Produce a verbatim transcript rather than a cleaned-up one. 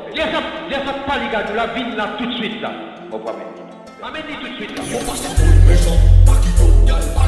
Laisse laisse pas les gars, nous la ville là tout de suite là. On va mettre. On va mettre tout de suite là.